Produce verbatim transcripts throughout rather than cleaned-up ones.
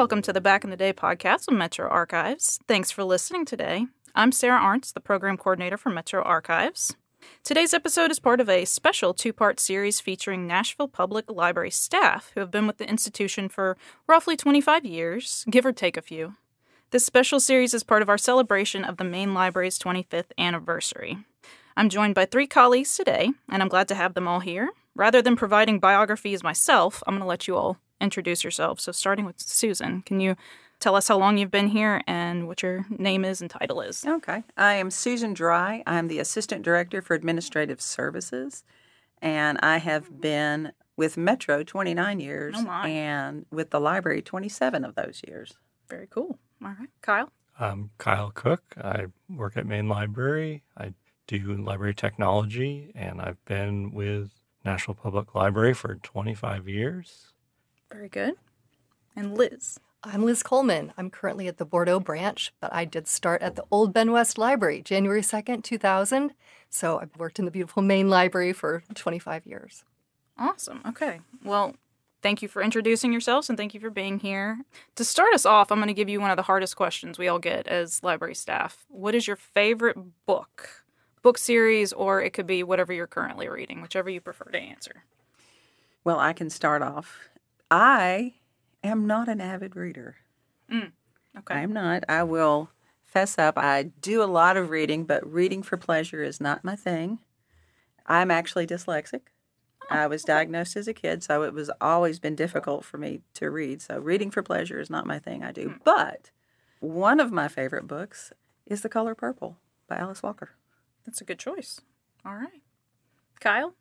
Welcome to the Back in the Day podcast of Metro Archives. Thanks for listening today. I'm Sarah Arntz, the program coordinator for Metro Archives. Today's episode is part of a special two-part series featuring Nashville Public Library staff who have been with the institution for roughly twenty-five years, give or take a few. This special series is part of our celebration of the main library's twenty-fifth anniversary. I'm joined by three colleagues today, and I'm glad to have them all here. Rather than providing biographies myself, I'm going to let you all introduce yourselves. So starting with Susan, can you tell us how long you've been here and what your name is and title is? Okay. I am Susan Dry. I'm the Assistant Director for Administrative Services, and I have been with Metro twenty-nine years Oh my. and with the library twenty-seven of those years. Very cool. All right. Kyle? I'm Kyle Cook. I work at Main Library. I do library technology, and I've been with Nashville Public Library for twenty-five years. Very good. And Liz? I'm Liz Coleman. I'm currently at the Bordeaux branch, but I did start at the Old Ben West Library, January second, two thousand. So I've worked in the beautiful Main Library for twenty-five years. Awesome. Okay. Well, thank you for introducing yourselves and thank you for being here. To start us off, I'm going to give you one of the hardest questions we all get as library staff. What is your favorite book? Book series, or it could be whatever you're currently reading, whichever you prefer to answer. Well, I can start off. I am not an avid reader. Mm, okay. I am not. I will fess up. I do a lot of reading, but reading for pleasure is not my thing. I'm actually dyslexic. I was diagnosed as a kid, so it was always been difficult for me to read. So reading for pleasure is not my thing I do. Mm. But one of my favorite books is The Color Purple by Alice Walker. That's a good choice. All right. Kyle?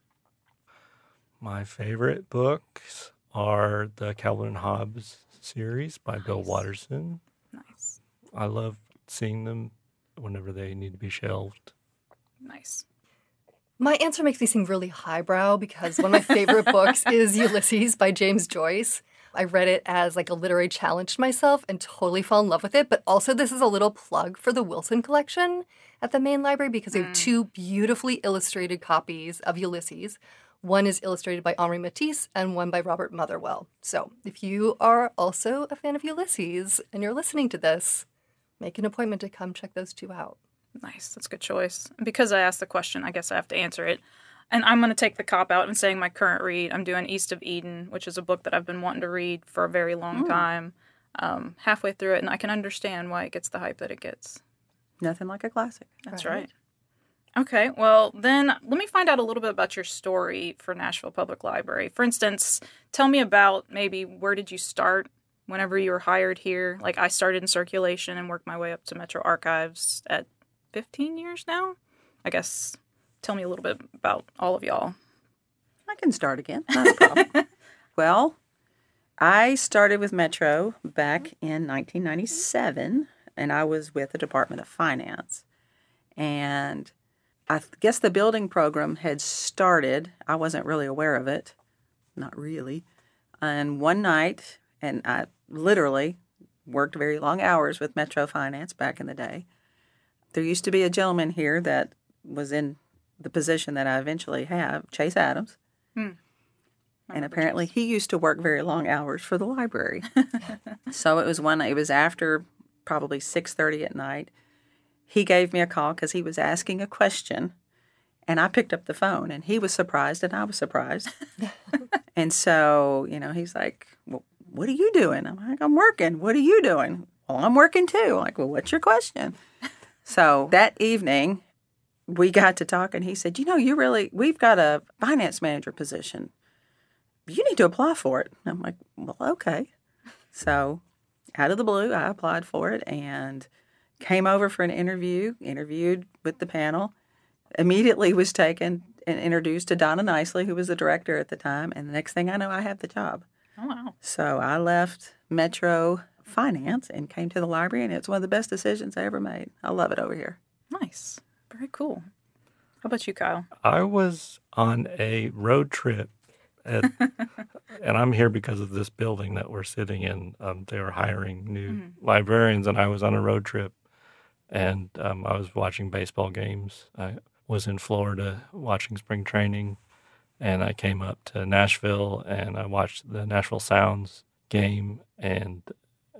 My favorite books are the Calvin and Hobbes series by Nice. Bill Watterson. Nice. I love seeing them whenever they need to be shelved. Nice. My answer makes me seem really highbrow because one of my favorite books is Ulysses by James Joyce. I read it as like a literary challenge to myself and totally fell in love with it. But also this is a little plug for the Wilson collection at the Main Library because they have two beautifully illustrated copies of Ulysses. One is illustrated by Henri Matisse and one by Robert Motherwell. So if you are also a fan of Ulysses and you're listening to this, make an appointment to come check those two out. Nice. That's a good choice. And because I asked the question, I guess I have to answer it. And I'm going to take the cop-out and saying my current read. I'm doing East of Eden, which is a book that I've been wanting to read for a very long mm. time. Um, halfway through it, and I can understand why it gets the hype that it gets. Nothing like a classic. That's right. right. Okay, well, then let me find out a little bit about your story for Nashville Public Library. For instance, tell me about maybe where did you start whenever you were hired here? Like, I started in circulation and worked my way up to Metro Archives at fifteen years now. I guess tell me a little bit about all of y'all. I can start again. Not a problem. Well, I started with Metro back in nineteen ninety-seven, and I was with the Department of Finance. And I guess the building program had started. I wasn't really aware of it. Not really. And one night, and I literally worked very long hours with Metro Finance back in the day. There used to be a gentleman here that was in the position that I eventually have, Chase Adams. Hmm. And apparently Chase. He used to work very long hours for the library. So it was one, it was after probably six thirty at night. He gave me a call because he was asking a question. And I picked up the phone, and he was surprised, and I was surprised. And so, you know, he's like, well, what are you doing? I'm like, I'm working. What are you doing? Well, I'm working too. I'm like, well, what's your question? So that evening, we got to talk, and he said, you know, you really, we've got a finance manager position. You need to apply for it. And I'm like, well, okay. So out of the blue, I applied for it and came over for an interview, interviewed with the panel, immediately was taken and introduced to Donna Nicely, who was the director at the time, and the next thing I know, I had the job. Oh, wow. So I left Metro Finance and came to the library, and it's one of the best decisions I ever made. I love it over here. Nice. Very cool. How about you, Kyle? I was on a road trip, at, and I'm here because of this building that we're sitting in. Um, they were hiring new mm-hmm. librarians, and I was on a road trip, and um, I was watching baseball games. I was in Florida watching spring training, and I came up to Nashville, and I watched the Nashville Sounds game, and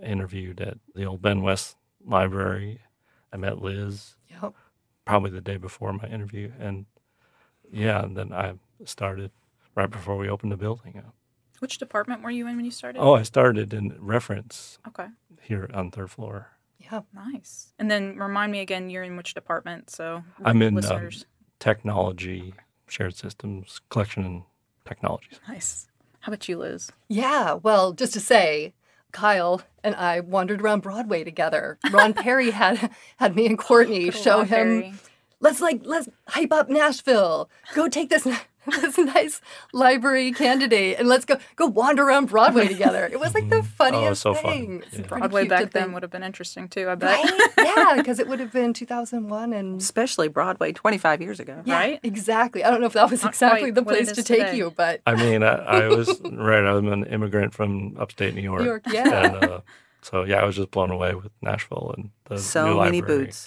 interviewed at the old Ben West Library. I met Liz Yep. probably the day before my interview. And yeah, and then I started right before we opened the building up. Which department were you in when you started? Oh, I started in reference Okay. here on third floor. Yeah. Nice. And then remind me again, you're in which department? So I'm in um, listeners. technology, shared systems, collection and technologies. Nice. How about you, Liz? Yeah, well, just to say, Kyle and I wandered around Broadway together. Ron Perry had had me and Courtney Good old show Ron him. Perry. Let's like let's hype up Nashville. Go take this this nice library candidate and let's go go wander around Broadway together. It was like the funniest so fun. thing. It's Yeah. pretty Broadway cute to back then think. would have been interesting too, I bet. Right? Yeah, because it would have been two thousand one and Especially Broadway twenty-five years ago. yeah, Right? exactly. I don't know if that was Not exactly quite the what it place is to take today. you, but I mean, I, I was, right, I'm an immigrant from upstate New York. New York, yeah. And, uh, so, yeah, I was just blown away with Nashville and the So new many library. boots.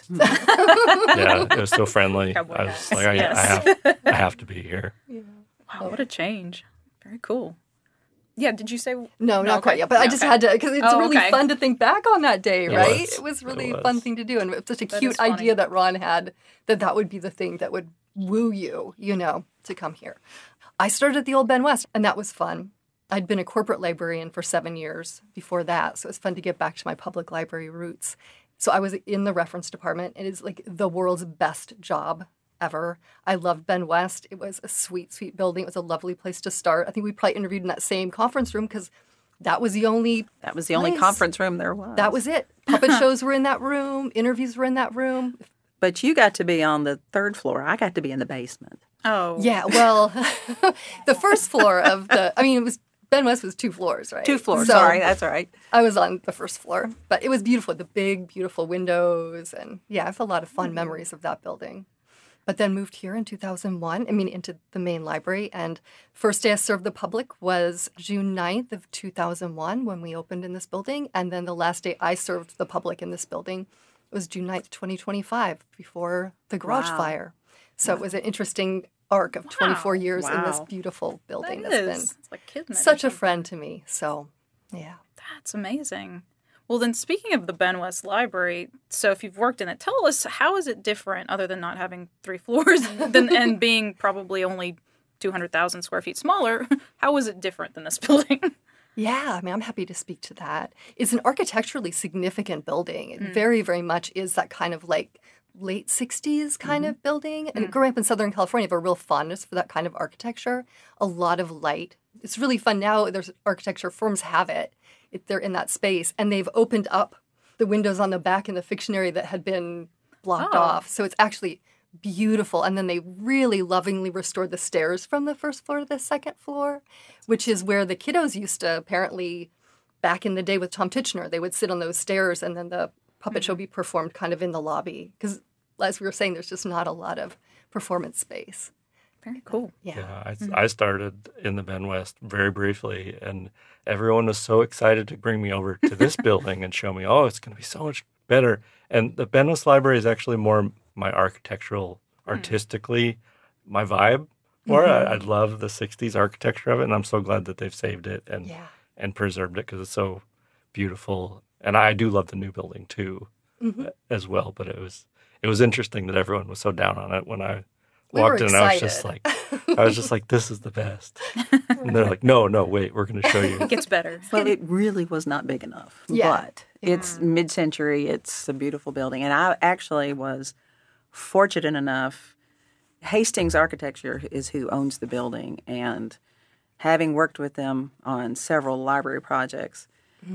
Yeah, it was so friendly. Cowboy I was hats. like, I, Yes. I, have, I have to be here. Wow, what a change. Very cool. Yeah, did you say? No, No, not quite okay. yet. But I Yeah, just okay. had to, because it's Oh, really okay. fun to think back on that day, It right? was. It was It really a was. fun thing to do. And it's such a That cute is funny. idea that Ron had that that would be the thing that would woo you, you know, to come here. I started at the old Ben West, and that was fun. I'd been a corporate librarian for seven years before that, so it was fun to get back to my public library roots. So I was in the reference department. It is like the world's best job ever. I loved Ben West. It was a sweet, sweet building. It was a lovely place to start. I think we probably interviewed in that same conference room because that was the only, That was the only Nice. conference room there was. that was it. Puppet shows were in that room. Interviews were in that room. But you got to be on the third floor. I got to be in the basement. Oh, Yeah, well, the first floor of the, I mean, it was, Ben West was two floors, right? Two floors. So Sorry, that's all right. I was on the first floor, but it was beautiful. The big, beautiful windows. And yeah, I have a lot of fun memories of that building. But then moved here in two thousand one, I mean, into the main library. And first day I served the public was June ninth of two thousand one when we opened in this building. And then the last day I served the public in this building was June ninth, twenty twenty-five, before the garage Wow. fire. So it was an interesting arc of twenty-four Wow. years in this Wow. beautiful that building is. that's been It's like Kismet or such a something. friend to me. So, yeah. That's amazing. Well, then, speaking of the Ben West Library, so if you've worked in it, tell us, how is it different, other than not having three floors than, and being probably only two hundred thousand square feet smaller? How is it different than this building? Yeah, I mean, I'm happy to speak to that. It's an architecturally significant building. It very, very much is that kind of like late sixties kind of building. And growing up in Southern California, I have a real fondness for that kind of architecture. A lot of light. It's really fun now. There's architecture firms have it. It they're in that space, and they've opened up the windows on the back in the Fictionary that had been blocked Oh. off. So it's actually beautiful. And then they really lovingly restored the stairs from the first floor to the second floor, which is where the kiddos used to apparently, back in the day with Tom Titchener, they would sit on those stairs and then the puppet show be performed kind of in the lobby. Because as we were saying, there's just not a lot of performance space. Very cool. Yeah. Yeah, I, I started in the Ben West very briefly, and everyone was so excited to bring me over to this building and show me, oh, it's going to be so much better. And the Ben West Library is actually more my architectural, artistically, my vibe. More, I, I love the sixties architecture of it, and I'm so glad that they've saved it and Yeah. and preserved it because it's so beautiful. And I do love the new building too, Mm-hmm. as well. But it was it was interesting that everyone was so down on it when I We were walked in. And I was just excited. like, I was just like, this is the best. And they're like, no, no, wait, we're going to show you. It gets better. Well, it really was not big enough. Yeah. But it's mid-century. It's a beautiful building. And I actually was fortunate enough. Hastings Architecture is who owns the building. And having worked with them on several library projects,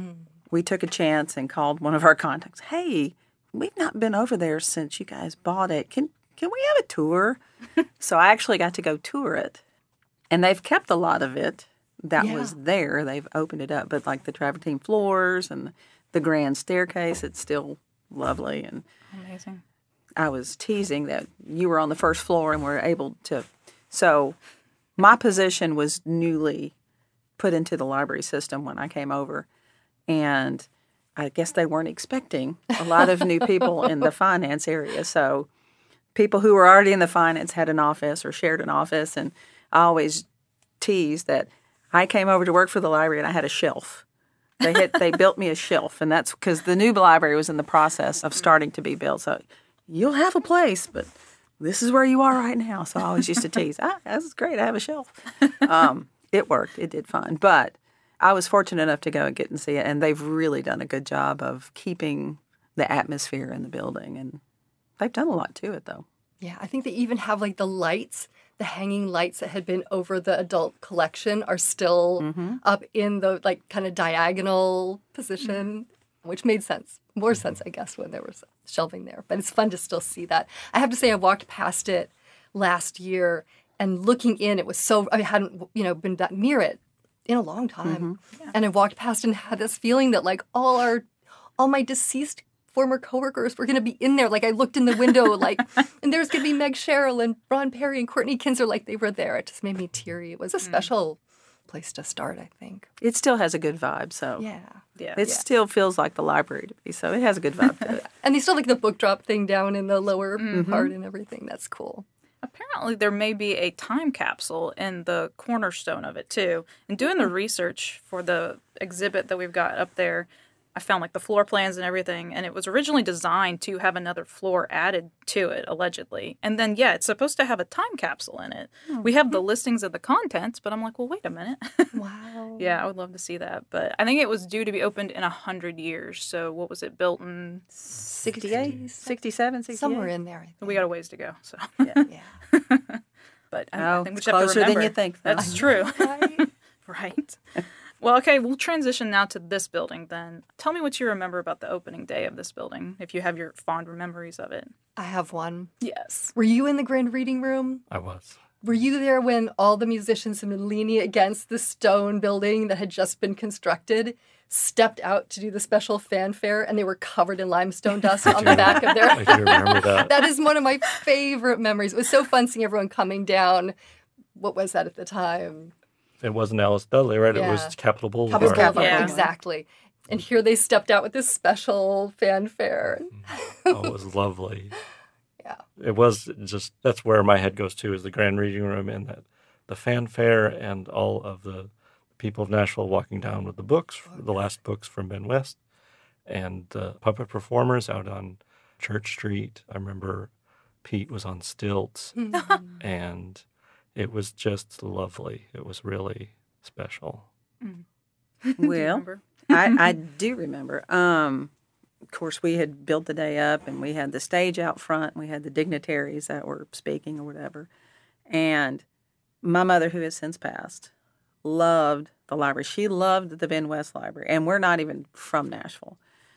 we took a chance and called one of our contacts. Hey, we've not been over there since you guys bought it. Can can we have a tour? So I actually got to go tour it. And they've kept a lot of it that Yeah. was there. They've opened it up. But like the travertine floors and the grand staircase, it's still lovely. And Amazing. I was teasing that you were on the first floor and were able to. So my position was newly put into the library system when I came over. And I guess they weren't expecting a lot of new people in the finance area. So people who were already in the finance had an office or shared an office. And I always tease that I came over to work for the library and I had a shelf They had they built me a shelf, and that's because the new library was in the process of starting to be built. So you'll have a place, but this is where you are right now. So I always used to tease, ah, this is great. I have a shelf. Um, it worked. It did fine. But I was fortunate enough to go and get and see it, and they've really done a good job of keeping the atmosphere in the building, and they've done a lot to it, though. Yeah, I think they even have like the lights, the hanging lights that had been over the adult collection are still mm-hmm. up in the like kind of diagonal position, mm-hmm. which made sense. More sense, I guess, when there was shelving there. But it's fun to still see that. I have to say I walked past it last year, and looking in, it was so, I hadn't, you know, been that near it in a long time. Mm-hmm. Yeah. And I walked past and had this feeling that like all our, all my deceased former coworkers were going to be in there. Like I looked in the window, like, and there's going to be Meg Sherrill and Ron Perry and Courtney Kinzer, like they were there. It just made me teary. It was a special mm. place to start, I think. It still has a good vibe, so. Yeah. Yeah. It yeah. still feels like the library to me, so it has a good vibe to it. And they still like the book drop thing down in the lower mm-hmm. part and everything. That's cool. Apparently, there may be a time capsule in the cornerstone of it, too. And doing the research for the exhibit that we've got up there, I found like the floor plans and everything, and it was originally designed to have another floor added to it, allegedly. And then, yeah, it's supposed to have a time capsule in it. Oh. We have the listings of the contents, but I'm like, well, wait a minute. Wow. Yeah, I would love to see that. But I think it was due to be opened in one hundred years. So what was it, built in sixty-eight, sixty-seven, sixty-eight? Somewhere in there, I think. We got a ways to go, so. Yeah. yeah. But I, oh, I think we it's just have to closer remember. than you think. Though. That's true. Right. Right. Well, okay, we'll transition now to this building then. Tell me what you remember about the opening day of this building, if you have your fond memories of it. I have one. Yes. Were you in the grand reading room? I was. Were you there when all the musicians had been leaning against the stone building that had just been constructed, stepped out to do the special fanfare, and they were covered in limestone dust on the back of their... I do remember that. That is one of my favorite memories. It was so fun seeing everyone coming down. What was that at the time? It wasn't Alice Dudley, right? Yeah. It was Capitol Boulevard. Capitol Boulevard, Yeah. exactly. And here they stepped out with this special fanfare. Oh, it was lovely. Yeah. It was just, that's where my head goes to, is the grand reading room, and that the fanfare and all of the people of Nashville walking down with the books, the last books from Ben West, and the puppet performers out on Church Street. I remember Pete was on stilts, and it was just lovely. It was really special. Mm. Well, I, I do remember. Um, of course, we had built the day up, and we had the stage out front, and we had the dignitaries that were speaking or whatever. And my mother, who has since passed, loved the library. She loved the Ben West Library, and we're not even from Nashville.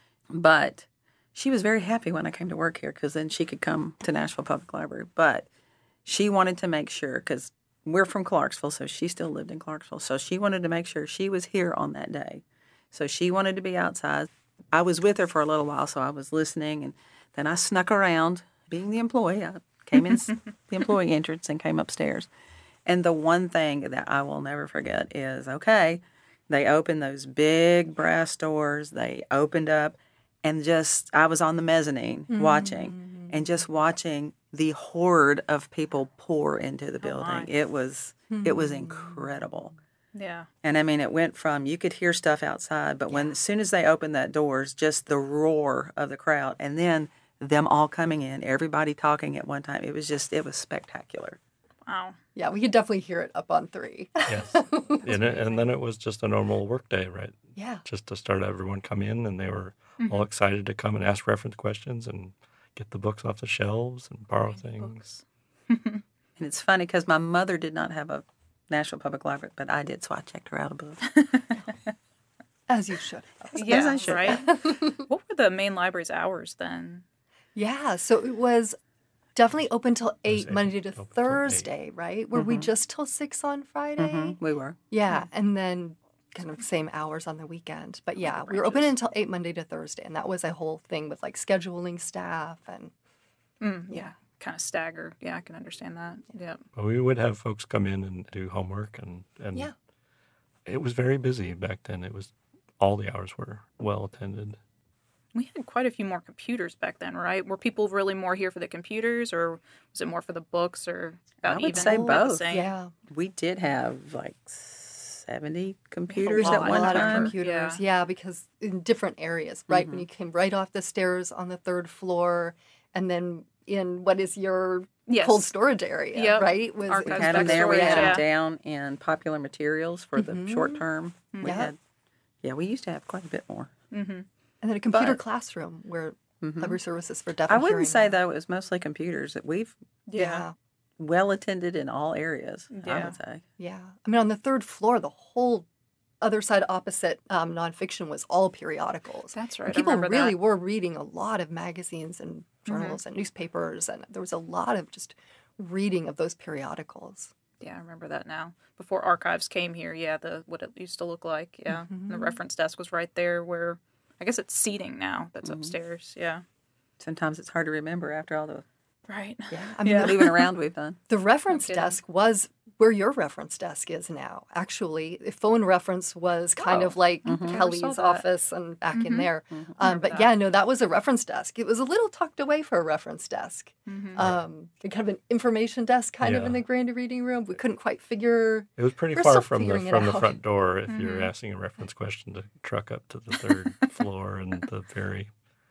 But she was very happy when I came to work here, because then she could come to Nashville Public Library. But she wanted to make sure, because we're from Clarksville, so she still lived in Clarksville. So she wanted to make sure she was here on that day. So she wanted to be outside. I was with her for a little while, so I was listening. And then I snuck around, being the employee. I came in the employee entrance and came upstairs. And the one thing that I will never forget is, okay, they opened those big brass doors. They opened up, and just, I was on the mezzanine mm-hmm. watching, and just watching the horde of people pour into the building. Oh, it was mm-hmm. it was incredible. Yeah. And I mean, it went from, you could hear stuff outside, but when, as soon as they opened that doors, just the roar of the crowd, and then them all coming in, everybody talking at one time, it was just, it was spectacular. Wow. Yeah, we could definitely hear it up on three. Yes. and, it, and then it was just a normal work day, right? Yeah. Just to start everyone come in, and they were mm-hmm. all excited to come and ask reference questions and get the books off the shelves and borrow Nice things. And it's funny because my mother did not have a Nashville Public Library, but I did, so I checked her out a book. As you should. Yeah, As I should. right? What were the main library's hours then? Yeah, so it was definitely open till eight, eight, Monday to open till Thursday, right? Were Mm-hmm. we just till six on Friday? Mm-hmm. We were. Yeah, and then kind of same hours on the weekend. But yeah, we were Outrageous. open until eight Monday to Thursday, and that was a whole thing with like scheduling staff and Mm, yeah, kind of staggered. Yeah, I can understand that. Yeah. But we would have folks come in and do homework, and, and yeah. it was very busy back then. It was, all the hours were well attended. We had quite a few more computers back then, right? Were people really more here for the computers, or was it more for the books, or about I would even say about the both. same? Yeah. We did have like seventy computers lot. at one a lot time. of computers. Yeah. yeah, because in different areas, right? When you came right off the stairs on the third floor, and then in what is your Yes. cold storage area, Yep. right? Was Archives We had them back there. We storage, had yeah. them down in Popular Materials for the short term. We Yeah. had, yeah, we used to have quite a bit more. and then a computer But- classroom where library services for deaf I and wouldn't hearing say are. though it was mostly computers. That we've Yeah. well attended in all areas. I Yeah. would say. Yeah. I mean, on the third floor, the whole other side opposite um, nonfiction was all periodicals. That's right. And I people remember really that. were reading a lot of magazines and journals and newspapers, and there was a lot of just reading of those periodicals. Yeah, I remember that now. Before archives came here, yeah, the what it used to look like. Yeah, and the reference desk was right there. Where I guess it's seating now. That's upstairs. Yeah, Sometimes it's hard to remember after all the right. Yeah. I mean, Yeah. the, moving around we've done. the reference kidding. desk was where your reference desk is now. Actually, the phone reference was kind Oh. of like Never saw Kelly's that. office and back in there. Um, Remember but that. yeah, no, that was a reference desk. It was a little tucked away for a reference desk. Mm-hmm. Um, kind of an information desk kind of in Yeah. the grand reading room. We couldn't quite figure. It was pretty We're far still from the figuring it from the out. front door if Mm-hmm. you're asking a reference question to truck up to the third floor and the very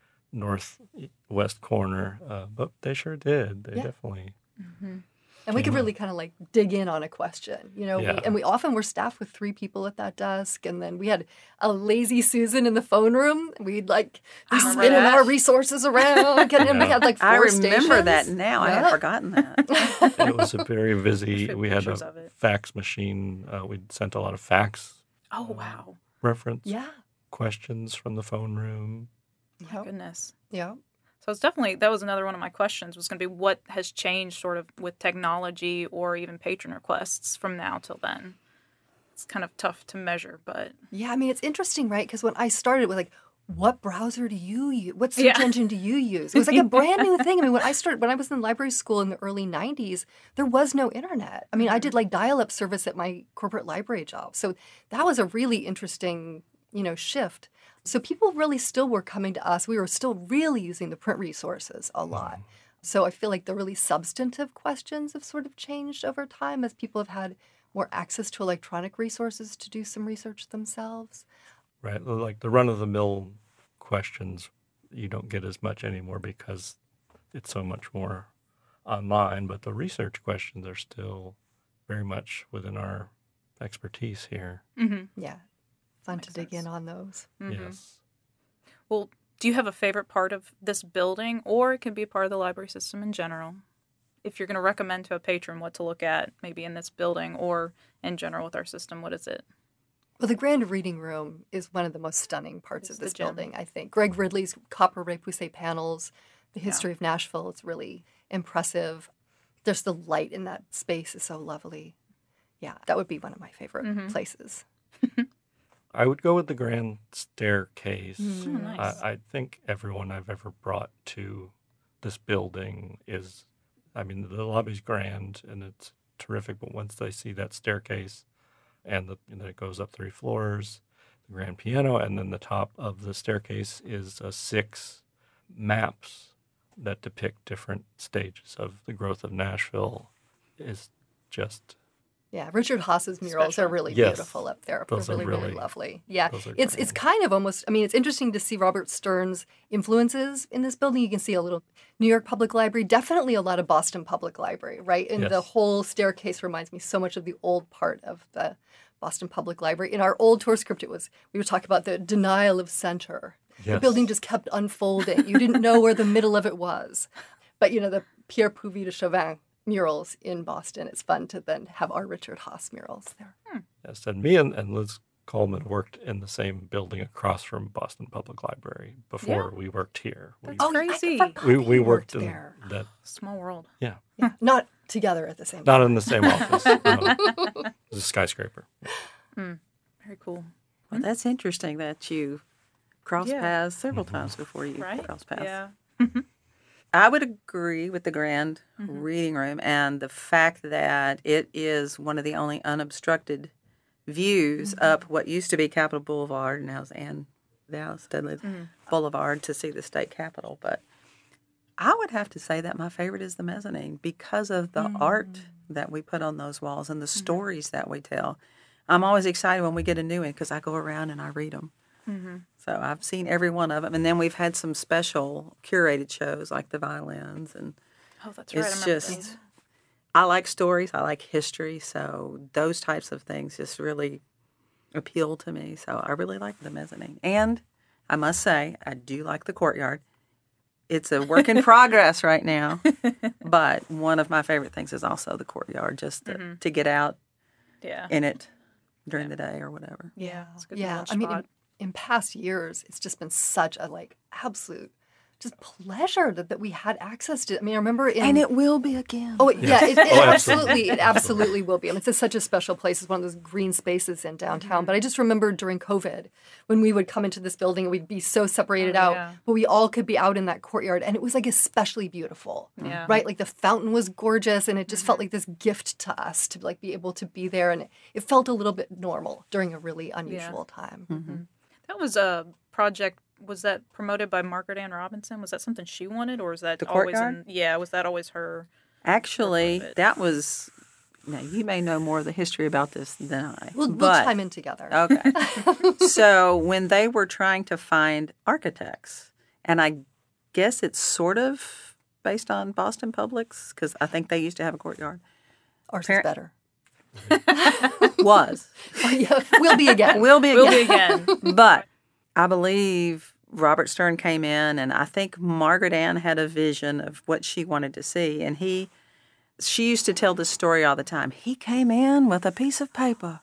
northwest corner. Uh, but they sure did. They Yeah. definitely. And we could Came really kind of like dig in on a question, you know. Yeah. We, and we often were staffed with three people at that desk, and then we had a lazy Susan in the phone room. We'd like be remember spinning that. our resources around, getting, and we Yeah. had like four I remember stations. that now. I Yeah. had forgotten that. It was a very busy. There's We had pictures a of it. fax machine. Uh, we sent a lot of fax Oh wow! reference Yeah, questions from the phone room. yeah, Goodness. yeah. So it's definitely that was another one of my questions was going to be what has changed sort of with technology or even patron requests from now till then. It's kind of tough to measure, but Yeah, I mean, it's interesting, right? Because when I started with like, what browser do you use? What search Yeah. engine do you use? It was like a brand new thing. I mean, when I started, when I was in library school in the early nineties, there was no internet. I mean, I did like dial-up service at my corporate library job. So that was a really interesting, you know, shift. So people really still were coming to us. We were still really using the print resources a lot. So I feel like the really substantive questions have sort of changed over time as people have had more access to electronic resources to do some research themselves. Right, like the run of the mill questions, you don't get as much anymore because it's so much more online. But the research questions are still very much within our expertise here. Yeah. Fun Makes to dig sense. in on those. Yes. well, do you have a favorite part of this building, or it can be a part of the library system in general? If you're going to recommend to a patron what to look at, maybe in this building or in general with our system, what is it? Well, the Grand Reading Room is one of the most stunning parts It's of this the gem. building, I think. Greg Ridley's copper repoussé panels, the history of Nashville, it's really impressive. Just the light in that space is so lovely. Yeah, that would be one of my favorite Mm-hmm. places. I would go with the grand staircase. Oh, nice. I, I think everyone I've ever brought to this building is, I mean, the lobby's grand and it's terrific, but once they see that staircase and, the, and then it goes up three floors, the grand piano, and then the top of the staircase is uh, six maps that depict different stages of the growth of Nashville, is just Yeah, Richard Haas's murals Special. are really Yes. beautiful up there. Those They're are really, really, really- lovely. Yeah, those are it's great. it's kind of almost. I mean, it's interesting to see Robert Stern's influences in this building. You can see a little New York Public Library, definitely a lot of Boston Public Library, right? And the Yes. whole staircase reminds me so much of the old part of the Boston Public Library. In our old tour script, it was we were talking about the denial of center. The Yes. building just kept unfolding. You didn't know where the middle of it was. But you know, the Pierre Puvis de Chauvin murals in Boston, it's fun to then have our Richard Haas murals there. Yes, and me and, and Liz Coleman worked in the same building across from Boston Public Library before we worked here. We, That's crazy. I forgot we, you we worked in there. that, Small world. yeah, Yeah, not together at the same not time. in the same office. No. It was a skyscraper. Very cool. Well, that's interesting that you crossed Yeah. paths several times before you Right? crossed paths. Yeah. I would agree with the grand reading room and the fact that it is one of the only unobstructed views up what used to be Capitol Boulevard and now is Ann Dallas Dudley Boulevard to see the state capitol. But I would have to say that my favorite is the mezzanine because of the art that we put on those walls and the stories that we tell. I'm always excited when we get a new one because I go around and I read them. Mm-hmm. So I've seen every one of them. And then we've had some special curated shows like the violins. And Oh, that's right. I it's remember just, those. I like stories. I like history. So those types of things just really appeal to me. So I really like the mezzanine. And I must say, I do like the courtyard. It's a work in progress right now. But one of my favorite things is also the courtyard, just to, Mm-hmm. to get out Yeah. in it during the day or whatever. Yeah. It's a good Yeah, launch I mean, spot. in, in past years, it's just been such a like absolute just pleasure that, that we had access to. I mean, I remember in And it will be again. Oh, yeah, it, it Oh, absolutely. absolutely, it absolutely will be. I mean, it's just such a special place. It's one of those green spaces in downtown. But I just remember during COVID when we would come into this building and we'd be so separated Oh, out, yeah. but we all could be out in that courtyard, and it was like especially beautiful. Yeah. Right, like the fountain was gorgeous, and it just felt like this gift to us to like be able to be there, and it, it felt a little bit normal during a really unusual time. That was a project. Was that promoted by Margaret Ann Robinson? Was that something she wanted, or was that The always courtyard? in? Yeah, was that always her? Actually, Perfect. that was, now you may know more of the history about this than I. We'll, we'll but, chime in together. Okay. So when they were trying to find architects, and I guess it's sort of based on Boston Public's, because I think they used to have a courtyard, Ours Par- is better. was. Oh, yeah, we'll be again. Will be Will again. be again. But I believe Robert Stern came in, and I think Margaret Ann had a vision of what she wanted to see. And he, she used to tell this story all the time. He came in with a piece of paper,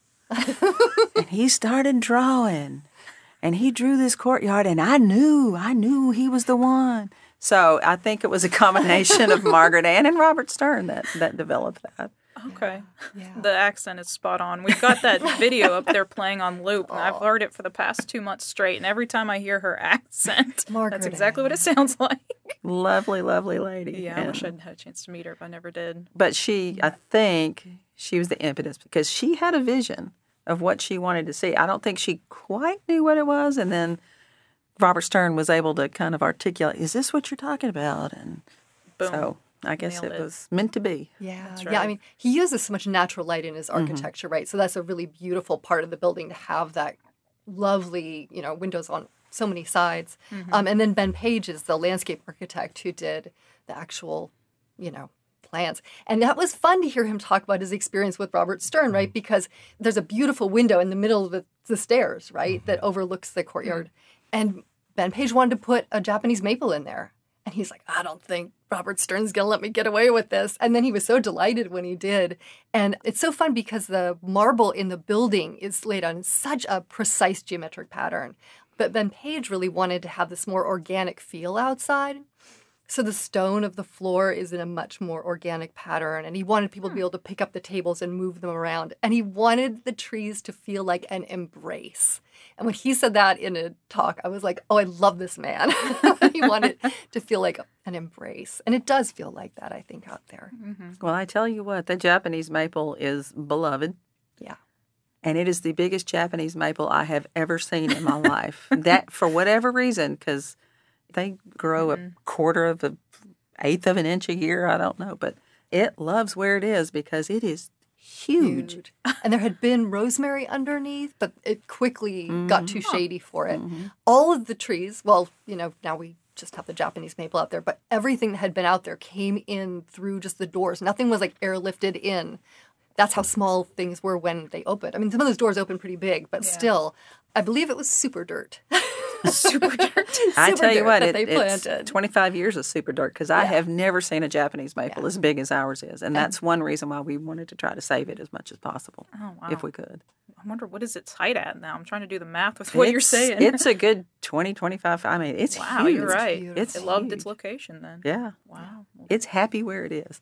and he started drawing. And he drew this courtyard, and I knew, I knew he was the one. So I think it was a combination of Margaret Ann and Robert Stern that, that developed that. Okay. Yeah. The accent is spot on. We've got that video up there playing on loop, and I've heard it for the past two months straight. And every time I hear her accent, Margaret that's exactly what it sounds like. Lovely, lovely lady. Yeah, I wish And- I'd had a chance to meet her, but I never did. But she, I think she was the impetus because she had a vision of what she wanted to see. I don't think she quite knew what it was. And then Robert Stern was able to kind of articulate, is this what you're talking about? And Boom. so I guess Nailed it it. was meant to be. Yeah, That's yeah. I right. mean, he uses so much natural light in his architecture, right? So that's a really beautiful part of the building to have that lovely, you know, windows on so many sides. Um, and then Ben Page is the landscape architect who did the actual, you know, plans. And that was fun to hear him talk about his experience with Robert Stern, right? Because there's a beautiful window in the middle of the, the stairs, right, that overlooks the courtyard. And Ben Page wanted to put a Japanese maple in there. And he's like, I don't think Robert Stern's going to let me get away with this. And then he was so delighted when he did. And it's so fun because the marble in the building is laid on such a precise geometric pattern. But Ben Page really wanted to have this more organic feel outside. So the stone of the floor is in a much more organic pattern. And he wanted people to be able to pick up the tables and move them around. And he wanted the trees to feel like an embrace. And when he said that in a talk, I was like, oh, I love this man. He wanted to feel like an embrace. And it does feel like that, I think, out there. Well, I tell you what, the Japanese maple is beloved. Yeah. And it is the biggest Japanese maple I have ever seen in my life. That, for whatever reason, because they grow a quarter of an eighth of an inch a year. I don't know, but it loves where it is because it is huge. Huge. And there had been rosemary underneath, but it quickly got too shady for it. All of the trees, well, you know, now we just have the Japanese maple out there, but everything that had been out there came in through just the doors. Nothing was like airlifted in. That's how small things were when they opened. I mean, some of those doors opened pretty big, but Yeah. still, I believe it was super dirt. Super dirt. I Super tell you dirt what, that it, they it's planted. twenty-five years of super dirt because I Yeah. have never seen a Japanese maple Yeah. as big as ours is. And that's one reason why we wanted to try to save it as much as possible, Oh, wow. if we could. I wonder what is its height at now. I'm trying to do the math with what you're It's- saying. It's a good twenty, twenty-five. I mean, it's wow, huge. you're right. beautiful. It's It loved its huge. location then. Yeah. Wow. It's happy where it is.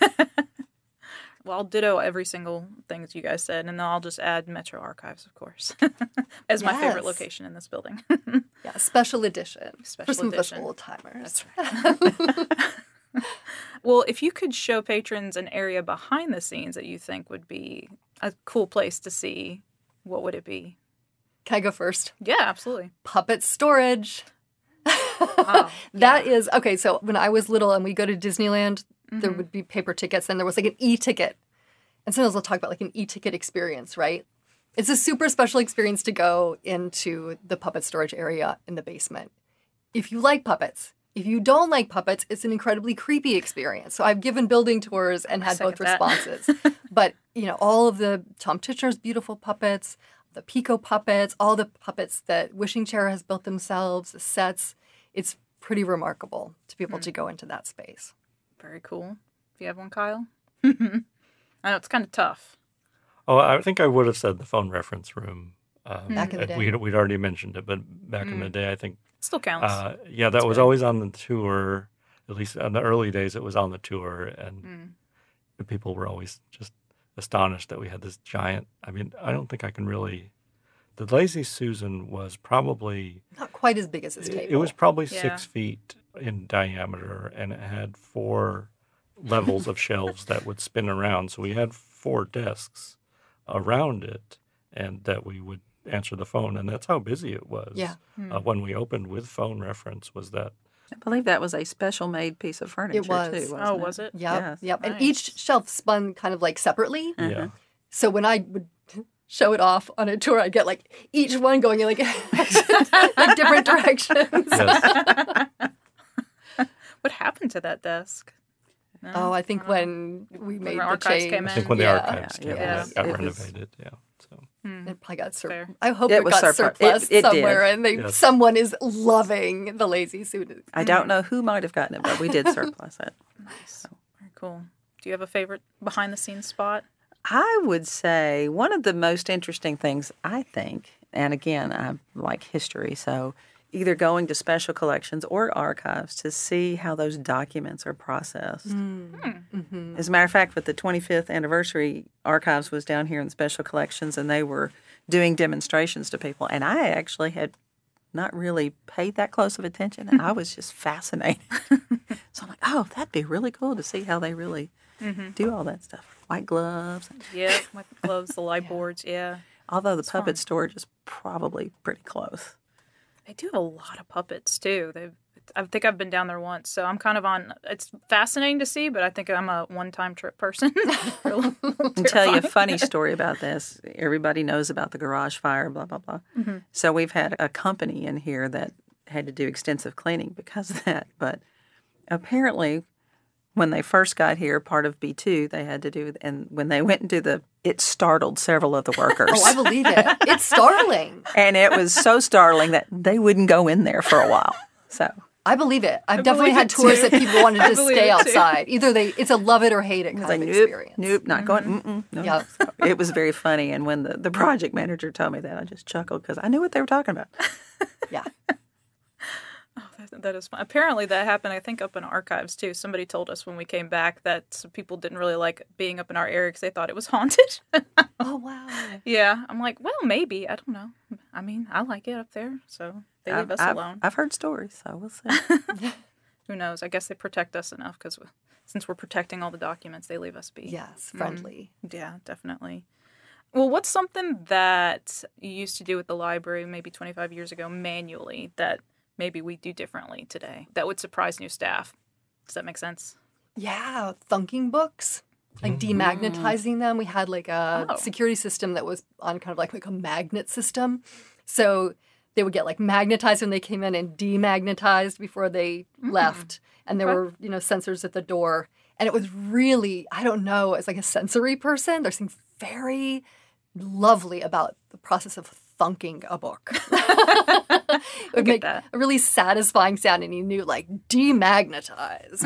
Well, I'll ditto every single thing that you guys said, and then I'll just add Metro Archives, of course, as my favorite Yes. location in this building. Yeah, special edition. Special for some of us edition. old timers. That's right. Well, if you could show patrons an area behind the scenes that you think would be a cool place to see, what would it be? Can I go first? Yeah, absolutely. Puppet storage. Wow. That is okay. So when I was little and we go to Disneyland, there Mm-hmm. would be paper tickets, and there was like an e-ticket. And sometimes we'll talk about like an e-ticket experience, right? It's a super special experience to go into the puppet storage area in the basement. If you like puppets, if you don't like puppets, it's an incredibly creepy experience. So I've given building tours and had both responses. But, you know, all of the Tom Titcher's beautiful puppets, the Pico puppets, all the puppets that Wishing Chair has built themselves, the sets, it's pretty remarkable to be able mm. to go into that space. Very cool. Do you have one, Kyle? I know it's kind of tough. Oh, I think I would have said the phone reference room. Um, back in the day. We'd, we'd already mentioned it, but back mm. in the day, I think... Still counts. Uh, yeah, that That's was good. always on the tour. At least in the early days, it was on the tour. And mm. people were always just astonished that we had this giant... I mean, I don't think I can really... The Lazy Susan was probably... Not quite as big as this table. It was probably yeah. six feet in diameter, and it had four levels of shelves that would spin around. So we had four desks around it, and that we would answer the phone, and that's how busy it was. Yeah. Uh, when we opened with phone reference was that. I believe that was a special made piece of furniture, it was. too, wasn't oh, it? was it? Yep, yes. yep. Nice. And each shelf spun kind of like separately. Uh-huh. Yeah. So when I would show it off on a tour, I'd get like each one going in like, like different directions. Yes. What happened to that desk? No? Oh, I think I when we made the archives change. came in. I think when the yeah. archives Yeah, came yeah. in, it got It was- renovated. Yeah. So. Hmm. It probably got sur- Fair. I hope It it, was got surplu- surplus it- it somewhere, did. and they Yes. someone is loving the Lazy Susan. I don't know who might have gotten it, but we did surplus it. Nice. Very cool. Do you have a favorite behind the scenes spot? I would say one of the most interesting things, I think, and again, I like history, so either going to special collections or archives to see how those documents are processed. Mm. Mm-hmm. As a matter of fact, with the twenty-fifth anniversary, archives was down here in special collections, and they were doing demonstrations to people, and I actually had not really paid that close of attention, and I was just fascinated. So I'm like, oh, that'd be really cool to see how they really mm-hmm. do all that stuff. White gloves. Yeah, like the gloves, the light boards, yeah. Although the It's puppet fun. storage is probably pretty close. They do have a lot of puppets, too. They, I think I've been down there once, so I'm kind of on... It's fascinating to see, but I think I'm a one-time trip person. I'll tell you a funny story about this. Everybody knows about the garage fire, blah, blah, blah. Mm-hmm. So we've had a company in here that had to do extensive cleaning because of that. But apparently, when they first got here, part of B two, they had to do... And when they went into the... It startled several of the workers. Oh, I believe it. It's startling. And it was so startling that they wouldn't go in there for a while. So... I believe it. I've I definitely believe had it tours too. that people wanted I to believe stay it too. outside. Either they, it's a love it or hate it kind It's like, of nope, experience. nope, not going. Mm-mm, no. Yep. So it was very funny. And when the, the project manager told me that, I just chuckled because I knew what they were talking about. Yeah. Oh, that, that is fun. Apparently that happened, I think, up in archives, too. Somebody told us when we came back that some people didn't really like being up in our area because they thought it was haunted. Oh, wow. Yeah. I'm like, well, maybe. I don't know. I mean, I like it up there, so they leave I've, us I've, alone. I've heard stories, so we'll see. Who knows? I guess they protect us enough because since we're protecting all the documents, they leave us be. Yes, friendly. Mm, yeah, definitely. Well, what's something that you used to do with the library maybe twenty-five years ago manually that maybe we do differently today that would surprise new staff? Does that make sense? Yeah, thunking books, like demagnetizing them. We had like a Oh. security system that was on kind of like, like a magnet system. So they would get like magnetized when they came in and demagnetized before they left. And there Okay. were, you know, sensors at the door. And it was really, I don't know, as like a sensory person, there's something very lovely about the process of thunking a book. It would get make that. a really satisfying sound, and you knew, like, demagnetize.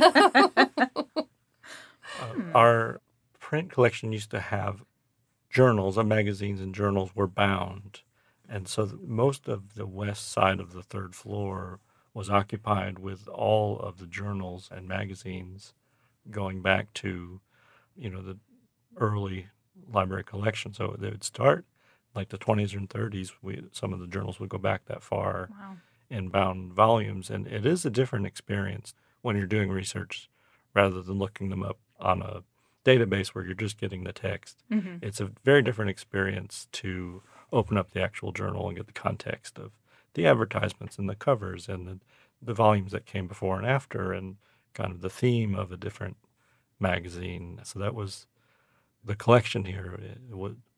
Uh, our print collection used to have journals, uh, magazines and journals were bound. And so th- most of the west side of the third floor was occupied with all of the journals and magazines going back to, you know, the early library collection. So they would start like the twenties and thirties. We, some of the journals would go back that far Wow. in bound volumes. And it is a different experience when you're doing research rather than looking them up on a database where you're just getting the text. Mm-hmm. It's a very different experience to open up the actual journal and get the context of the advertisements and the covers and the, the volumes that came before and after and kind of the theme of a different magazine. So that was the collection here. It was,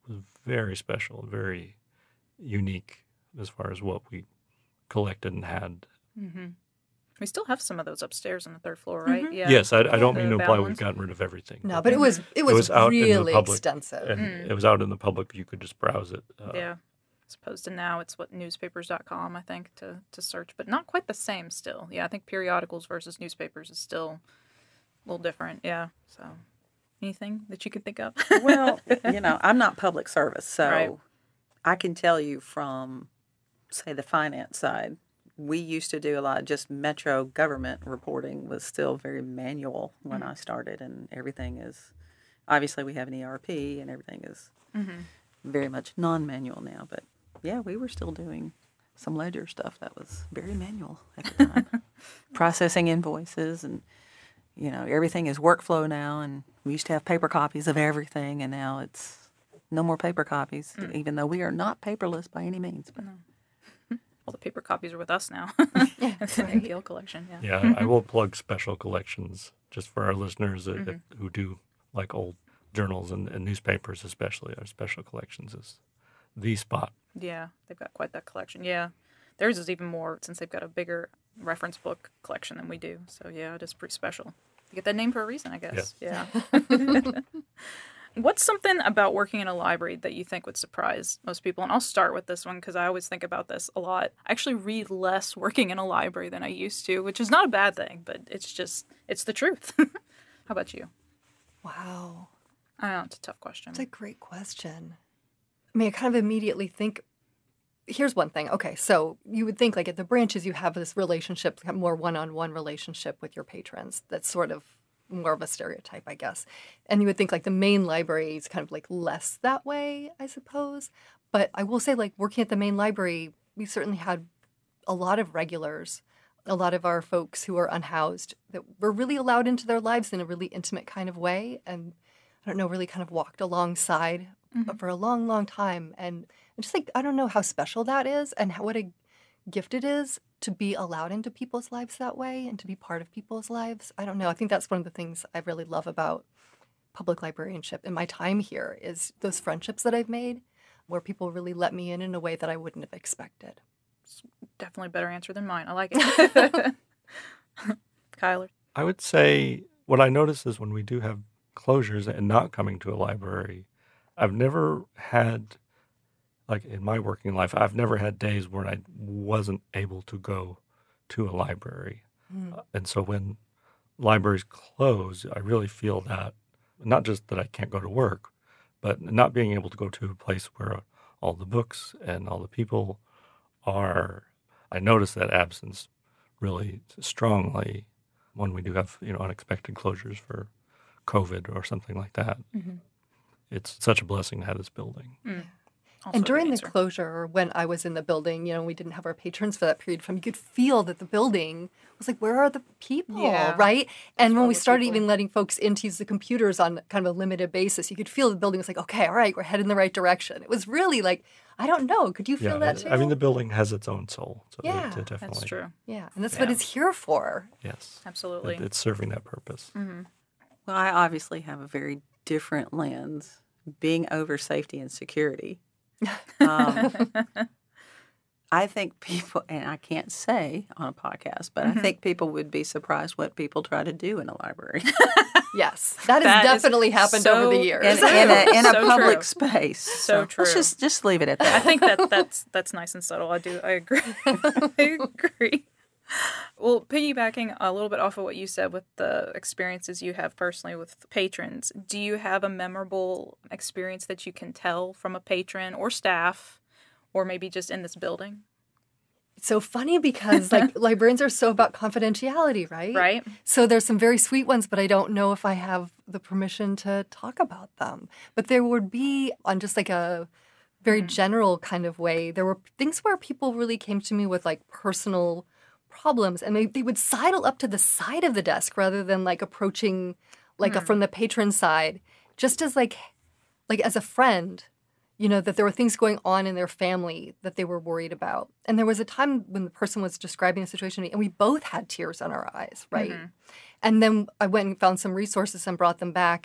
was very special, very unique as far as what we collected and had. Mm-hmm. We still have some of those upstairs on the third floor, right? Mm-hmm. Yeah. Yes, I, I don't The mean to imply bound we've ones. gotten rid of everything. No, but it was it was, was out in the really public, extensive. and Mm. it was out in the public. You could just browse it. Uh, Yeah. As opposed to now, it's what newspapers dot com, I think, to, to search, but not quite the same still. Yeah, I think periodicals versus newspapers is still a little different. Yeah. So, anything that you could think of? Well, you know, I'm not public service, so Right. I can tell you from, say, the finance side, we used to do a lot of just metro government reporting was still very manual when I started, and everything is, obviously we have an E R P and everything is very much non-manual now, but yeah, we were still doing some ledger stuff that was very manual at the time. Processing invoices and, you know, everything is workflow now, and we used to have paper copies of everything, and now it's no more paper copies, even though we are not paperless by any means. But All the paper copies are with us now. It's an right. N P L collection, yeah. Yeah, I will plug special collections just for our listeners that, Mm-hmm. who do like old journals and, and newspapers, especially. Our special collections is the spot. Yeah, they've got quite that collection. Yeah. Theirs is even more since they've got a bigger reference book collection than we do. So, yeah, it is pretty special. You get that name for a reason, I guess. Yeah. What's something about working in a library that you think would surprise most people? And I'll start with this one because I always think about this a lot. I actually read less working in a library than I used to, which is not a bad thing, but it's just, it's the truth. How about you? Wow. I know, it's a tough question. That's a great question. I mean, I kind of immediately think, here's one thing. Okay, so you would think like at the branches you have this relationship, more one-on-one relationship with your patrons. That's sort of more of a stereotype, I guess. And you would think like the main library is kind of like less that way, I suppose. But I will say like working at the main library, we certainly had a lot of regulars, a lot of our folks who are unhoused that were really allowed into their lives in a really intimate kind of way. And I don't know, really kind of walked alongside for a long, long time. And just like, I don't know how special that is and how, what a gift it is to be allowed into people's lives that way and to be part of people's lives. I don't know. I think that's one of the things I really love about public librarianship and my time here is those friendships that I've made where people really let me in in a way that I wouldn't have expected. Definitely a better answer than mine. I like it. Kyler? I would say what I notice is when we do have closures and not coming to a library, I've never had, like in my working life, I've never had days where I wasn't able to go to a library. Mm. Uh, and so when libraries close, I really feel that, not just that I can't go to work, but not being able to go to a place where all the books and all the people are, I notice that absence really strongly when we do have, you know, unexpected closures for COVID or something like that. Mm-hmm. It's such a blessing to have this building. Also And a good during the answer. closure, when I was in the building, you know, we didn't have our patrons for that period of time, you could feel that the building was like, where are the people, Yeah. right? And when full we of started people. even letting folks in to use the computers on kind of a limited basis, you could feel the building was like, okay, all right, we're headed in the right direction. It was really like, I don't know, could you feel Yeah, that too? I mean, the building has its own soul. So it- Yeah, it, definitely, That's true. yeah, and that's what Yeah. it's here for. Yes. Absolutely. It, it's serving that purpose. well, I obviously have a very different lens, being over safety and security. Um, I think people, and I can't say on a podcast, but I think people would be surprised what people try to do in a library. Yes, that has That is definitely happened so over the years. in, True. in a, in a So public true. space. So true. Let's just, just leave it at I that. think that that's that's nice and subtle. I do. I agree. I agree. Well, piggybacking a little bit off of what you said with the experiences you have personally with patrons, do you have a memorable experience that you can tell from a patron or staff, or maybe just in this building? It's so funny because like librarians are so about confidentiality, right? Right. So there's some very sweet ones, but I don't know if I have the permission to talk about them. But there would be on just like a very general kind of way, there were things where people really came to me with like personal problems and they, they would sidle up to the side of the desk rather than like approaching like a, from the patron side, just as like like as a friend. You know, that there were things going on in their family that they were worried about. And there was a time when the person was describing a situation to me, and we both had tears in our eyes, right? And then I went and found some resources and brought them back.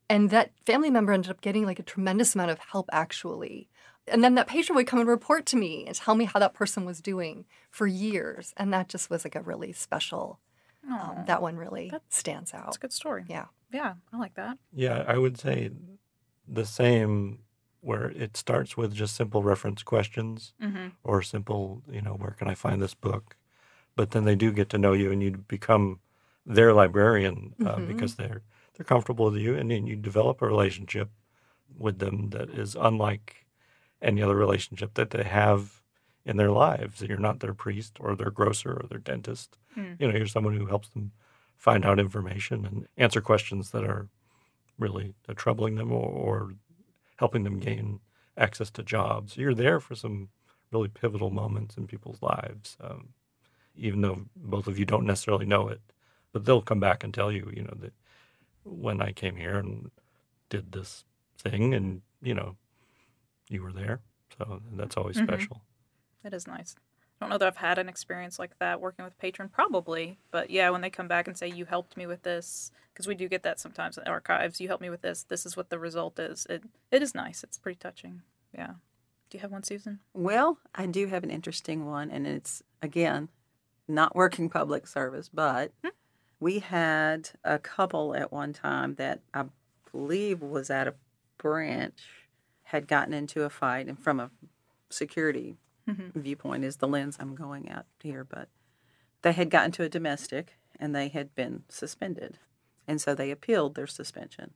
And that family member ended up getting like a tremendous amount of help, actually. And then that patient would come and report to me and tell me how that person was doing for years. And that just was like a really special, um, that one really that, stands out. That's a good story. Yeah. Yeah, I like that. Yeah, I would say the same, where it starts with just simple reference questions Mm-hmm. or simple, you know, where can I find this book? But then they do get to know you and you become their librarian uh, Mhm. because they're they're comfortable with you, and then you develop a relationship with them that is unlike any other relationship that they have in their lives. You're not their priest or their grocer or their dentist. Mm. You know, you're someone who helps them find out information and answer questions that are really uh, troubling them or, or helping them gain access to jobs. You're there for some really pivotal moments in people's lives, um, even though both of you don't necessarily know it. But they'll come back and tell you, you know, that when I came here and did this thing and, you know, you were there. So that's always Mhm. special. It is nice. I don't know that I've had an experience like that working with a patron, probably. But yeah, when they come back and say, you helped me with this, because we do get that sometimes in the archives, you helped me with this, this is what the result is. It It is nice. It's pretty touching. Yeah. Do you have one, Susan? Well, I do have an interesting one, and it's, again, not working public service, but Hmm. we had a couple at one time that I believe was at a branch, had gotten into a fight, and from a security Mm-hmm. viewpoint is the lens I'm going at here, but they had gotten to a domestic and they had been suspended. And so they appealed their suspension.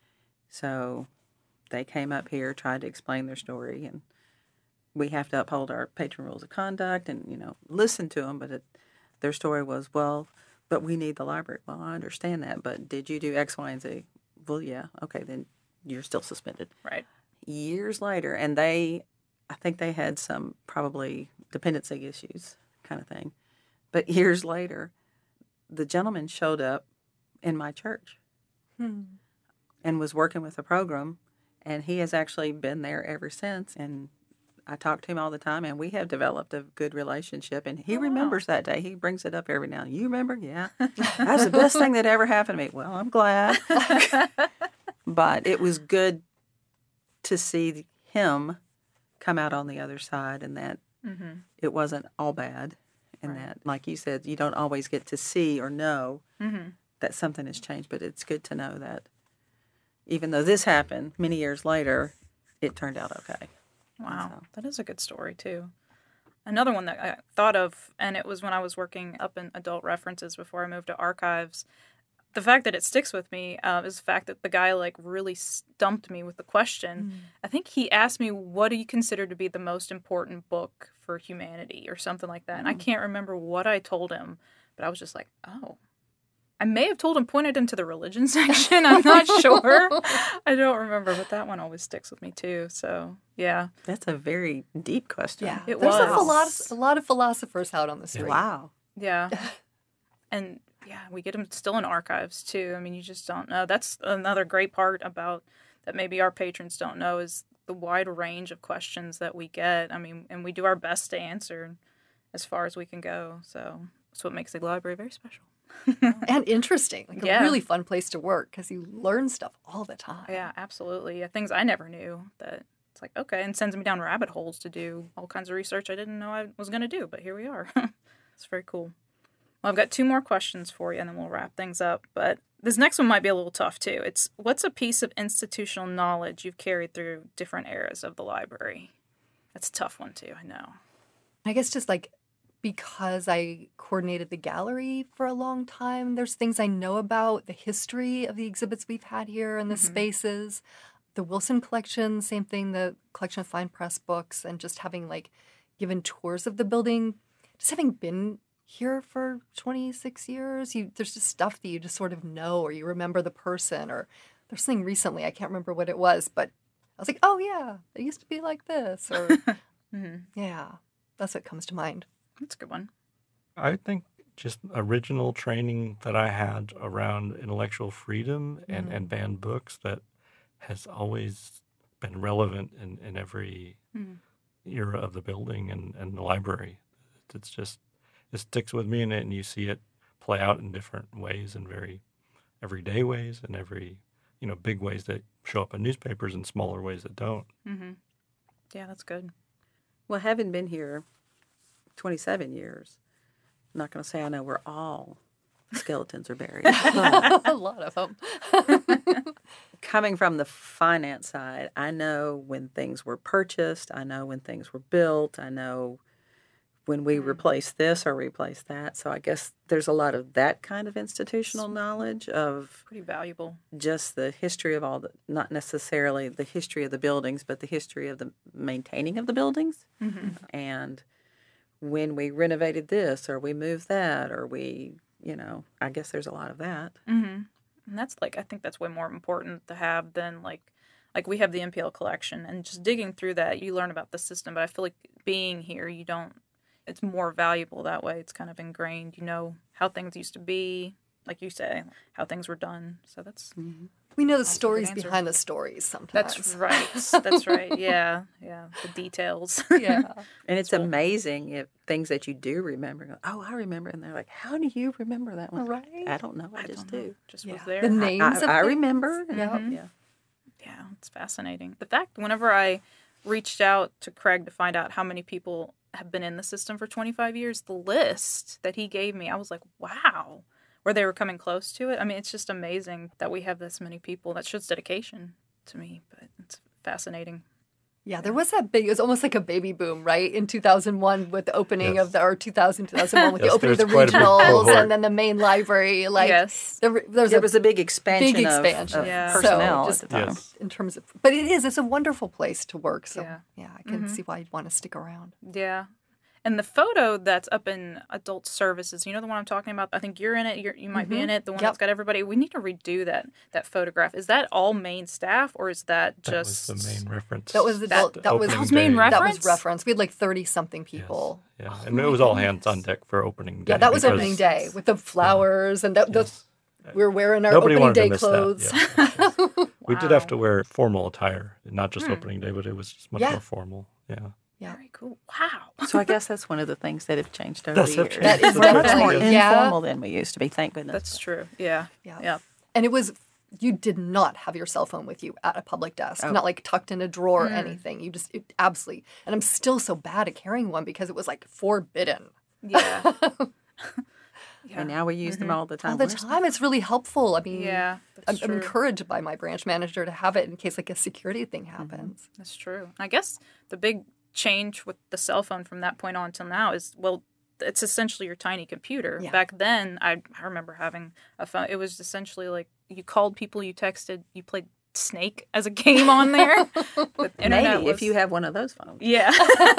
So they came up here, tried to explain their story, and we have to uphold our patron rules of conduct and, you know, listen to them. But it, their story was, well, but we need the library. Well, I understand that, but did you do X, Y, and Z? Well, yeah. Okay, then you're still suspended. Right. Years later, and they, I think they had some probably dependency issues kind of thing. But years later, the gentleman showed up in my church Hmm. and was working with the program, and he has actually been there ever since. And I talk to him all the time, and we have developed a good relationship. And he Oh, wow. remembers that day. He brings it up every now and then. You remember? Yeah. That's the best thing that ever happened to me. Well, I'm glad. But it was good to see him come out on the other side, and that Mm-hmm. it wasn't all bad. And Right. that, like you said, you don't always get to see or know Mm-hmm. that something has changed. But it's good to know that even though this happened many years later, it turned out okay. Wow, So- that is a good story too. Another one that I thought of, and it was when I was working up in adult references before I moved to archives. The fact that it sticks with me uh, is the fact that the guy like really stumped me with the question. I think he asked me, "What do you consider to be the most important book for humanity?" or something like that. And I can't remember what I told him, but I was just like, "Oh." I may have told him, pointed him to the religion section. I'm not sure. I don't remember, but that one always sticks with me too. So yeah, That's a very deep question. Yeah. It There's A, was. philosoph- a lot of philosophers out on the street. Wow. yeah, and yeah, we get them still in archives too. I mean, you just don't know. That's another great part about that. Maybe our patrons don't know is the wide range of questions that we get. I mean, and we do our best to answer as far as we can go. So that's what makes the library very special. And interesting. Like Yeah. a really fun place to work because you learn stuff all the time. Yeah, absolutely. Yeah, things I never knew that it's like, okay, and sends me down rabbit holes to do all kinds of research I didn't know I was going to do, but here we are. It's very cool. Well, I've got two more questions for you, and then we'll wrap things up. But this next one might be a little tough, too. It's, what's a piece of institutional knowledge you've carried through different eras of the library? That's a tough one, too, I know. I guess just like because I coordinated the gallery for a long time, there's things I know about the history of the exhibits we've had here and the Mhm. spaces. The Wilson collection, same thing, the collection of fine press books, and just having like given tours of the building, just having been here for twenty-six years, you there's just stuff that you just sort of know or you remember the person, or there's something recently, I can't remember what it was, but I was like, oh yeah, it used to be like this, or Mm-hmm. yeah, that's what comes to mind. That's a good one. I think just original training that I had around intellectual freedom and, Mhm. and banned books that has always been relevant in, in every Mhm. era of the building and, and the library. It's just, it sticks with me in it, and you see it play out in different ways, in very everyday ways and every, you know, big ways that show up in newspapers and smaller ways that don't. Mm-hmm. Yeah, that's good. Well, having been here twenty-seven years, I'm not going to say I know where all skeletons are buried. A lot of them. Coming from the finance side, I know when things were purchased. I know when things were built. I know when we replace this or replace that. So I guess there's a lot of that kind of institutional knowledge of Pretty valuable. just the history of all the, not necessarily the history of the buildings, but the history of the maintaining of the buildings. Mm-hmm. And when we renovated this or we moved that or we, you know, I guess there's a lot of that. Mm-hmm. And that's like, I think that's way more important to have than like, like we have the M P L collection and just digging through that, you learn about the system. But I feel like being here, you don't, it's more valuable that way. It's kind of ingrained, you know, how things used to be, like you say, how things were done. So that's, Mm-hmm. We know the That's a good stories answer. behind the stories sometimes. that's right. That's right. Yeah. Yeah. The details. Yeah. And it's Cool. amazing if things that you do remember, go, oh, I remember. And they're like, how do you remember that one? Right. I don't know. I, I just don't know. do. Just Yeah. was there. The names I, of I things. remember. Yeah. Mhm. Yeah. Yeah, it's fascinating. The fact, whenever I reached out to Craig to find out how many people have been in the system for twenty-five years, the list that he gave me, I was like, wow, where they were coming close to it. I mean, it's just amazing that we have this many people. That shows dedication to me, but it's fascinating. Yeah, there was that big, it was almost like a baby boom, right? In two thousand one with the opening Yes. of the, or two thousand, two thousand one with Yes, the opening of the there's quite a big regionals cohort. and then the main library. Like, yes. there, there's There a was a big expansion, big of- expansion. of, Yeah. personnel So just- at the time. Yes. in terms of, but it is, it's a wonderful place to work. So, Yeah. yeah, I can Mhm. see why you'd want to stick around. Yeah. And the photo that's up in adult services, you know the one I'm talking about? I think you're in it. You're, you might be in it. The one Yep. that's got everybody. We need to redo that that photograph. Is that all main staff or is that That just was the main reference. That was the, that, that was, opening That was main day. reference? that was reference. We had like thirty something people. Yes. Yeah, Oh and my it was all hands goodness. on deck for opening day. Yeah, that was because- opening day with the flowers and the, the, Yes. we were wearing our Nobody opening wanted day to miss clothes. that. Yeah. We did have Wow. to wear formal attire, not just Hmm. opening day, but it was just much Yeah. more formal. Yeah. Yeah. Very cool. Wow. So I guess that's one of the things that have changed over That's the have years. changed. That is We're much definitely- more yeah. informal than we used to be, thank goodness. That's true. Yeah. Yeah. Yeah. And it was, you did not have your cell phone with you at a public desk, Oh. not like tucked in a drawer or Mm. anything. You just, it, absolutely. And I'm still so bad at carrying one because it was like forbidden. Yeah. yeah. And now we use them all the time. All the Where's- time. It's really helpful. I mean, Yeah. I'm, That's I'm true. encouraged by my branch manager to have it in case like a security thing happens. That's true. I guess the big change with the cell phone from that point on till now is, well, it's essentially your tiny computer. Yeah. Back then, I, I remember having a phone. It was essentially like you called people, you texted, you played Snake as a game on there. But internet Maybe if was- you have one of those phones. Yeah.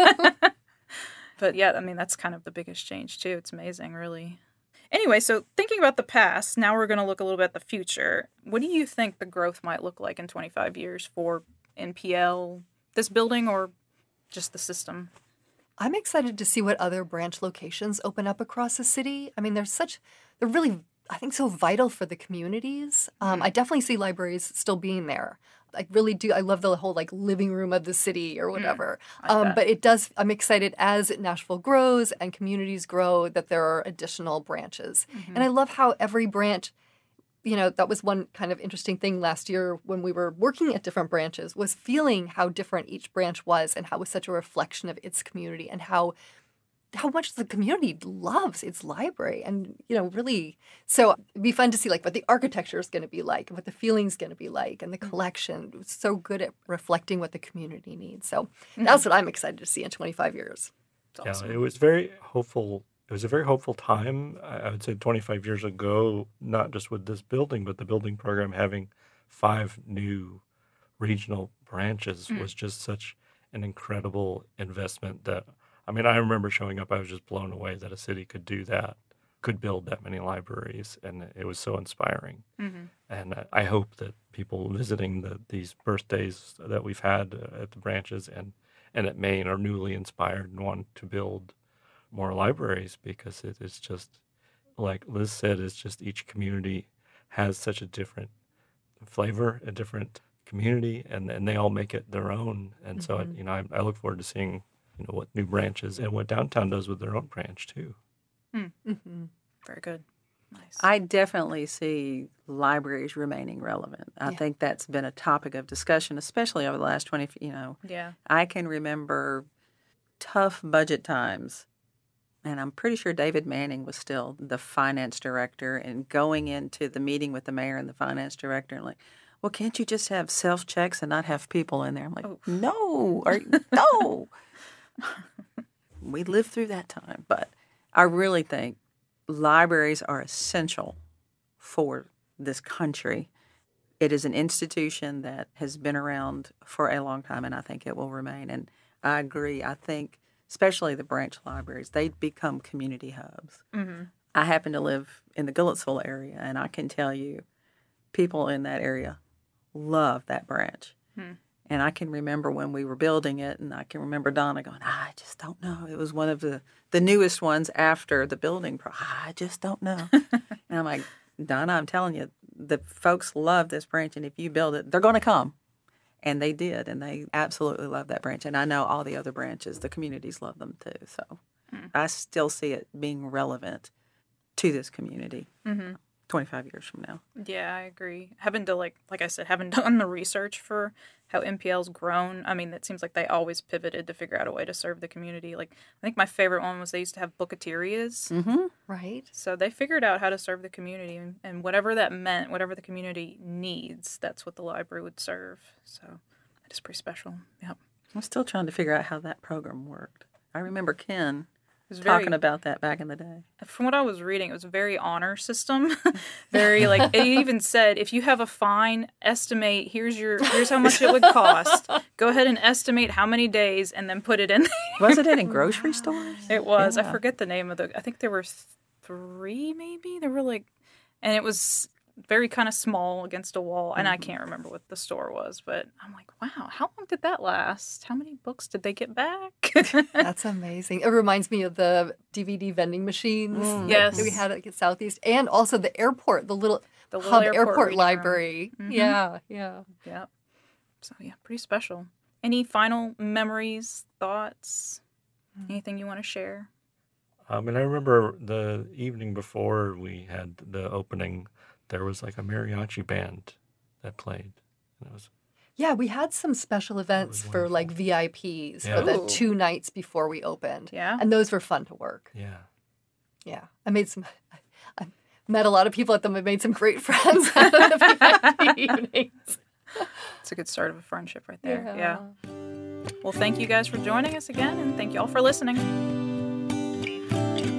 But yeah, I mean, that's kind of the biggest change, too. It's amazing, really. Anyway, so thinking about the past, now we're going to look a little bit at the future. What do you think the growth might look like in twenty-five years for N P L, this building, or just the system? I'm excited to see what other branch locations open up across the city. I mean, they're such, they're really, I think, so vital for the communities. Um, I definitely see libraries still being there. I really do. I love the whole like living room of the city or whatever. like um, that. but it does, I'm excited as Nashville grows and communities grow that there are additional branches. And I love how every branch, you know, that was one kind of interesting thing last year when we were working at different branches, was feeling how different each branch was and how it was such a reflection of its community and how how much the community loves its library. And, you know, really, so it'd be fun to see like what the architecture is going to be like and what the feeling's going to be like and the collection. It's so good at reflecting what the community needs. So that's what I'm excited to see in twenty-five years. It's awesome. Yeah, it was very hopeful. It was a very hopeful time. I I would say twenty-five years ago, not just with this building, but the building program having five new regional branches was just such an incredible investment that, I mean, I remember showing up, I was just blown away that a city could do that, could build that many libraries, and it was so inspiring. Mm-hmm. And I- I hope that people visiting the, these birthdays that we've had uh, at the branches and, and at Maine are newly inspired and want to build more libraries, because it is just, like Liz said, it's just each community has such a different flavor, a different community, and, and they all make it their own. And so, I, you know, I, I look forward to seeing, you know, what new branches and what downtown does with their own branch too. Mm-hmm. Very good. Nice. I definitely see libraries remaining relevant. I Yeah. think that's been a topic of discussion, especially over the last twenty, you know. Yeah. I can remember tough budget times, and I'm pretty sure David Manning was still the finance director, and going into the meeting with the mayor and the finance director and like, well, can't you just have self-checks and not have people in there? I'm like, Oof. no, or, no. We lived through that time, but I really think libraries are essential for this country. It is an institution that has been around for a long time, and I think it will remain. And I agree. I think, especially the branch libraries, they become community hubs. Mm-hmm. I happen to live in the Goodlettsville area, and I can tell you people in that area love that branch. Hmm. And I can remember when we were building it, and I can remember Donna going, I just don't know. It was one of the, the newest ones after the building. Pro- I just don't know. And I'm like, Donna, I'm telling you, the folks love this branch, and if you build it, they're going to come. And they did, and they absolutely love that branch. And I know all the other branches, the communities love them too. So Mm. I still see it being relevant to this community Mm-hmm. twenty-five years from now. Yeah, I agree. Having to like, like I said, having done the research for how M P L's grown. I mean, it seems like they always pivoted to figure out a way to serve the community. Like, I think my favorite one was they used to have booketerias. Mm-hmm. Right? So they figured out how to serve the community, and, and whatever that meant, whatever the community needs, that's what the library would serve. So that is pretty special. Yep. I'm still trying to figure out how that program worked. I remember Ken It was very, talking about that back in the day. from what I was reading, it was a very honor system. Very like it even said, if you have a fine, estimate here's your here's how much it would cost. Go ahead and estimate how many days, and then put it in. Was it in grocery stores? It was. I Yeah. forget the name of the. I think there were th- three, maybe. There were like, and it was very kind of small against a wall. And I can't remember what the store was, but I'm like, wow, how long did that last? How many books did they get back? That's amazing. It reminds me of the D V D vending machines Mm. that Yes. we had at Southeast, and also the airport, the little The little hub airport airport, reading room. library. Mhm. Yeah, yeah. Yep. So yeah, pretty special. Any final memories, thoughts, anything you want to share? Um, and I remember the evening before we had the opening, there was like a mariachi band that played. And it was Yeah, we had some special events for like V I Ps Yeah. for the Ooh. two nights before we opened. Yeah. And those were fun to work. yeah. Yeah. I made some, I met a lot of people at them. I made some great friends out of the V I P evenings. It's a good start of a friendship right there. Yeah. Well, thank you guys for joining us again, and thank you all for listening.